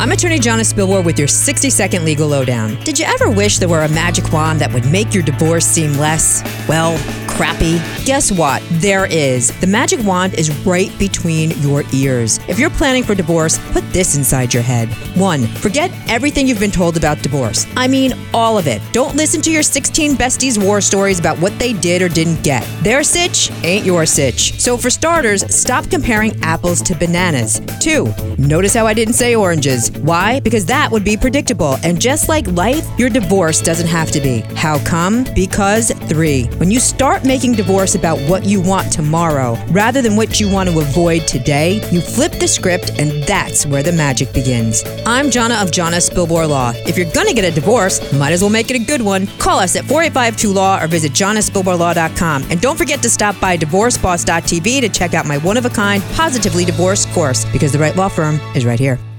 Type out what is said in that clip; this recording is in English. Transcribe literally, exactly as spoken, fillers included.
I'm attorney Jonna Spilbor with your sixty second legal lowdown. Did you ever wish there were a magic wand that would make your divorce seem less, well, crappy? Guess what? There is. The magic wand is right between your ears. If you're planning for divorce, put this inside your head. One, forget everything you've been told about divorce. I mean, all of it. Don't listen to your sixteen besties' war stories about what they did or didn't get. Their sitch ain't your sitch. So for starters, stop comparing apples to bananas. Two, notice how I didn't say oranges. Why? Because that would be predictable. And just like life, your divorce doesn't have to be. How come? Because three, when you start making divorce about what you want tomorrow rather than what you want to avoid today, you flip the script, and that's where the magic begins. I'm Jonna of Jonna Spilbor Law. If you're gonna get a divorce, might as well make it a good one. Call us at four eight five two law or visit jonna spilbor law dot com. And don't forget to stop by divorce boss dot t v to check out my one-of-a-kind Positively Divorced course, because the right law firm is right here.